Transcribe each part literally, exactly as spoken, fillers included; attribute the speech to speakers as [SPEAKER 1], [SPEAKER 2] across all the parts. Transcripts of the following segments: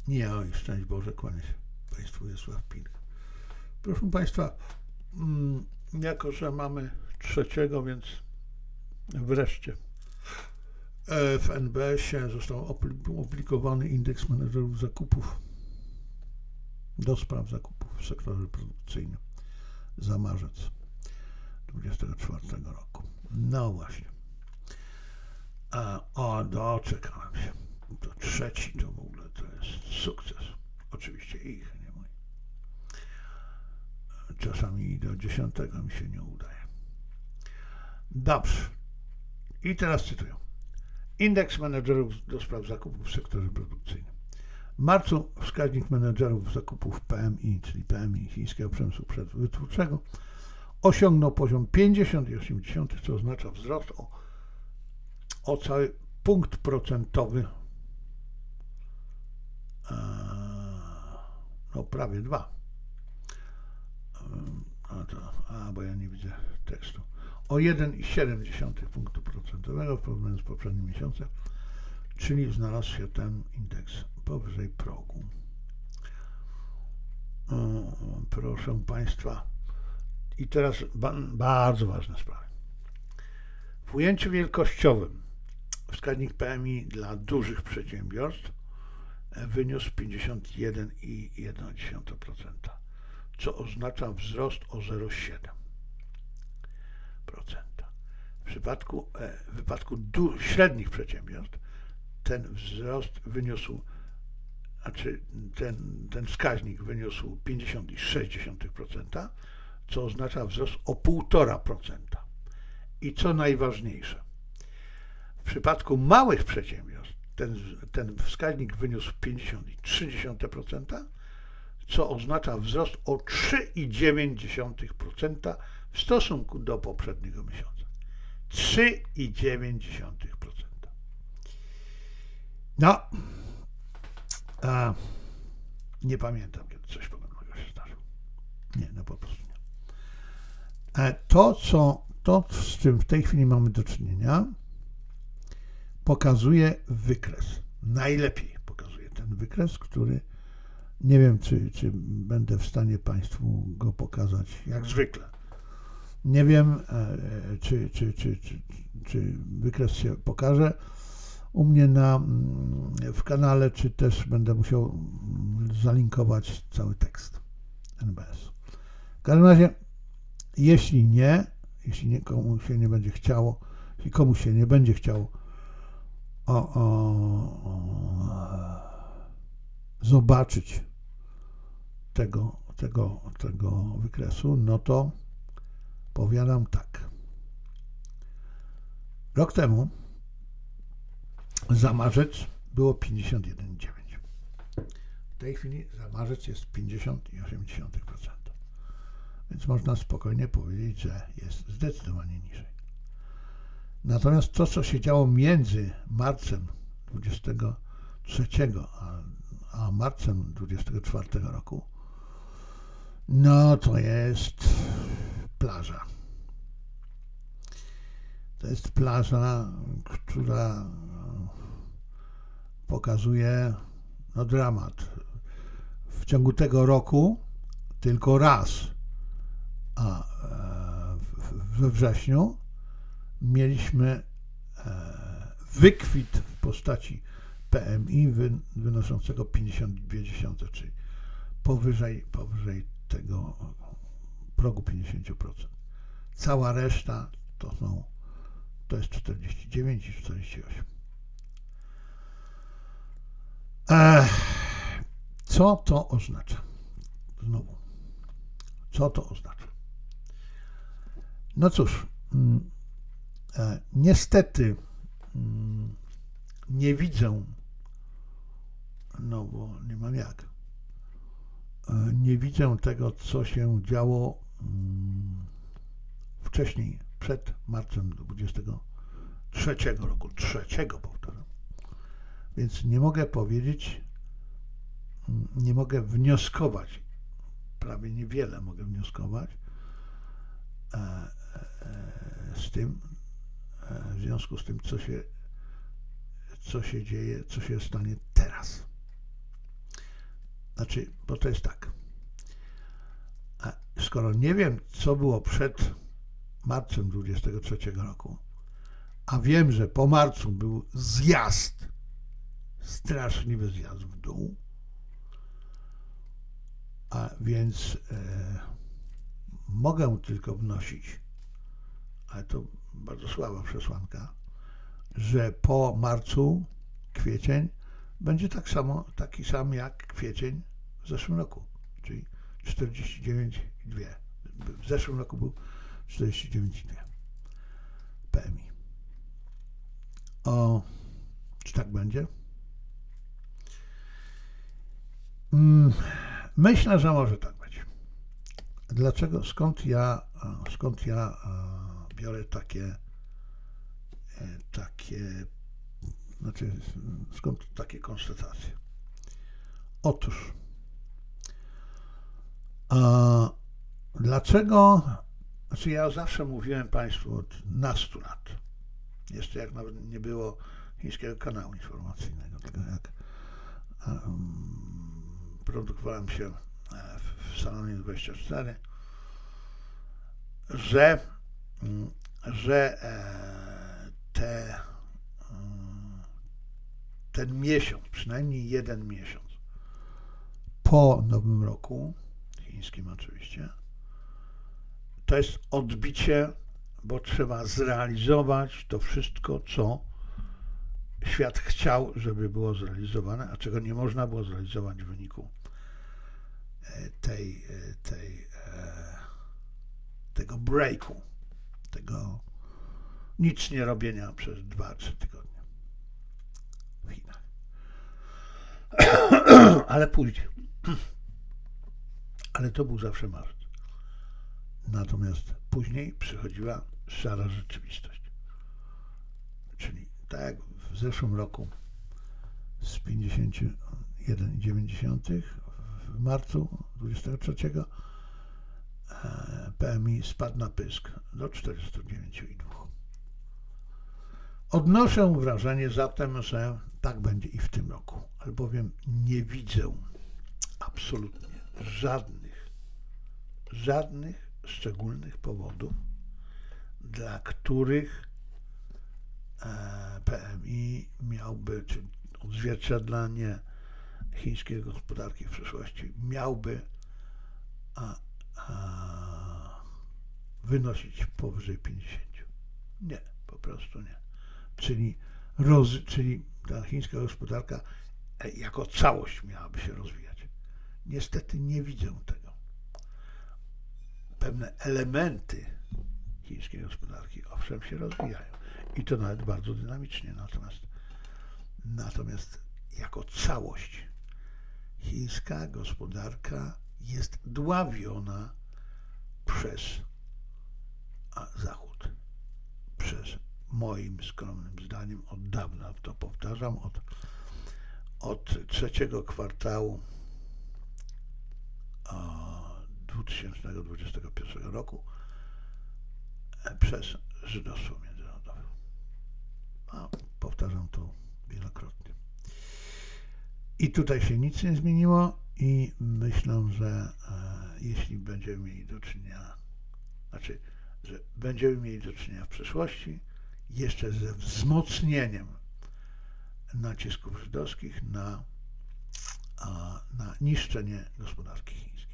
[SPEAKER 1] Nie, oj, szczęść Boże, kłania się Państwu Wiesław Pink. Proszę Państwa, jako że mamy trzeciego, więc wreszcie w N B S-ie został opublikowany indeks menedżerów zakupów do spraw zakupów w sektorze produkcyjnym za marzec dwudziestego czwartego roku. No właśnie. A, o, doczekałem się. To trzeci to w ogóle to jest sukces. Oczywiście ich, nie mój. Czasami i do dziesiątego mi się nie udaje. Dobrze. I teraz cytuję. Indeks menedżerów do spraw zakupów w sektorze produkcyjnym. W marcu wskaźnik menedżerów zakupów P M I, czyli P M I chińskiego przemysłu wytwórczego, osiągnął poziom pięćdziesiąt przecinek osiem, co oznacza wzrost o, o cały punkt procentowy, no prawie dwa. A, to, a bo ja nie widzę tekstu. O jeden przecinek siedem punktu procentowego w porównaniu z poprzednim miesiącem, czyli znalazł się ten indeks powyżej progu. O, proszę Państwa, i teraz ba, bardzo ważne sprawy. W ujęciu wielkościowym wskaźnik P M I dla dużych przedsiębiorstw wyniósł pięćdziesiąt jeden przecinek jeden procent, co oznacza wzrost o zero przecinek siedem procent. W przypadku, w wypadku du, średnich przedsiębiorstw ten wzrost wyniósł, znaczy ten, ten wskaźnik wyniósł pięćdziesiąt przecinek sześć procent, co oznacza wzrost o półtora procent. I co najważniejsze, w przypadku małych przedsiębiorstw ten, ten wskaźnik wyniósł pięćdziesiąt przecinek trzy procent, co oznacza wzrost o trzy przecinek dziewięć procent w stosunku do poprzedniego miesiąca. trzy przecinek dziewięć procent. No, a, nie pamiętam, kiedy coś podobnego się zdarzyło. Nie, no po prostu nie. A to, co, to, z czym w tej chwili mamy do czynienia, pokazuje wykres. Najlepiej pokazuje ten wykres, który nie wiem, czy, czy będę w stanie Państwu go pokazać, jak zwykle. Nie wiem, czy, czy, czy, czy, czy wykres się pokaże u mnie na, w kanale, czy też będę musiał zalinkować cały tekst N B S. W każdym razie, jeśli nie, jeśli nie, komuś się nie będzie chciało, jeśli komuś się nie będzie chciało o, o, o, zobaczyć tego, tego, tego wykresu, no to powiadam tak. Rok temu za marzec było pięćdziesiąt jeden przecinek dziewięć. W tej chwili za marzec jest pięćdziesiąt przecinek osiem procent. Więc można spokojnie powiedzieć, że jest zdecydowanie niżej. Natomiast to, co się działo między marcem dwudziestego trzeciego a, a marcem dwudziestego czwartego roku, no to jest plaża. To jest plaża, która pokazuje no, dramat. W ciągu tego roku tylko raz, a we wrześniu mieliśmy wykwit w postaci P M I wynoszącego pięćdziesiąt dwa, czyli powyżej, powyżej tego progu pięćdziesiąt procent. Cała reszta to są, to jest czterdzieści dziewięć i czterdzieści osiem. Ech, co to oznacza? Znowu, co to oznacza? No cóż, e, niestety m, nie widzę, no bo nie mam jak, e, nie widzę tego, co się działo m, wcześniej, przed marcem dwudziestego trzeciego roku, trzeciego powtarzam. Więc nie mogę powiedzieć, nie mogę wnioskować, prawie niewiele mogę wnioskować e, e, z tym, e, w związku z tym, co się, co się dzieje, co się stanie teraz. Znaczy, bo to jest tak. A skoro nie wiem, co było przed marcem dwudziestego trzeciego roku, a wiem, że po marcu był zjazd, straszliwy zjazd w dół, a więc e, mogę tylko wnosić, ale to bardzo słaba przesłanka, że po marcu kwiecień będzie tak samo, taki sam jak kwiecień w zeszłym roku, czyli czterdzieści dziewięć przecinek dwa. W zeszłym roku był czterdzieści dziewięć przecinek dwa P M I. O, czy tak będzie? Myślę, że może tak być. Dlaczego? Skąd ja, skąd ja biorę takie, takie, znaczy skąd takie konstatacje? Otóż, a dlaczego, znaczy ja zawsze mówiłem Państwu od nastu lat, jeszcze jak nawet nie było chińskiego kanału informacyjnego, tylko jak um, produkowałem się w Salonie dwadzieścia cztery, że, że te, ten miesiąc, przynajmniej jeden miesiąc po Nowym Roku, chińskim oczywiście, to jest odbicie, bo trzeba zrealizować to wszystko, co świat chciał, żeby było zrealizowane, a czego nie można było zrealizować w wyniku tej, tej, tego breaku, tego nic nie robienia przez dwa trzy tygodnie w Chinach. Ale później. Ale to był zawsze marzec. Natomiast później przychodziła szara rzeczywistość. Czyli tak jak w zeszłym roku z pięćdziesiąt jeden przecinek dziewięć w marcu dwudziestego trzeciego P M I spadł na pysk do czterdziestu dziewięciu przecinek dwa. Odnoszę wrażenie zatem, że tak będzie i w tym roku, albowiem nie widzę absolutnie żadnych, żadnych szczególnych powodów, dla których P M I miałby, czy odzwierciedlanie chińskiej gospodarki w przyszłości miałby a, a, wynosić powyżej pięćdziesięciu. Nie, po prostu nie. Czyli, roz, czyli ta chińska gospodarka jako całość miałaby się rozwijać. Niestety nie widzę tego. Pewne elementy chińskiej gospodarki owszem się rozwijają i to nawet bardzo dynamicznie, natomiast, natomiast jako całość chińska gospodarka jest dławiona przez Zachód. Przez, moim skromnym zdaniem, od dawna, to powtarzam, od, od trzeciego kwartału dwa tysiące dwudziestego pierwszego roku przez żydostwo międzynarodowe. A powtarzam to wielokrotnie. I tutaj się nic nie zmieniło i myślę, że e, jeśli będziemy mieli do czynienia, znaczy, że będziemy mieli do czynienia w przyszłości jeszcze ze wzmocnieniem nacisków żydowskich na, a, na niszczenie gospodarki chińskiej.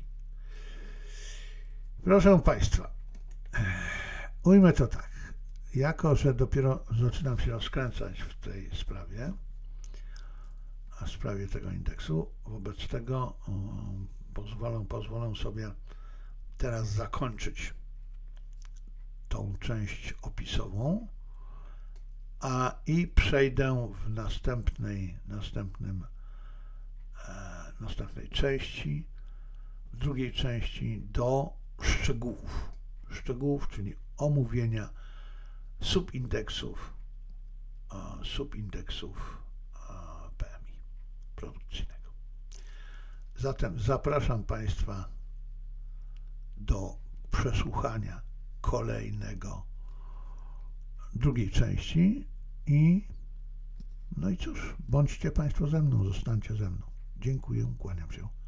[SPEAKER 1] Proszę Państwa, ujmę to tak. Jako że dopiero zaczynam się rozkręcać w tej sprawie, a w sprawie tego indeksu, wobec tego um, pozwolę, pozwolę sobie teraz zakończyć tą część opisową, a i przejdę w następnej, następnym, e, następnej części, w drugiej części do szczegółów. Szczegółów, czyli omówienia subindeksów, e, subindeksów e, P M I produkcyjnego. Zatem zapraszam Państwa do przesłuchania kolejnego, drugiej części i no i cóż, bądźcie Państwo ze mną, zostańcie ze mną. Dziękuję, kłaniam się.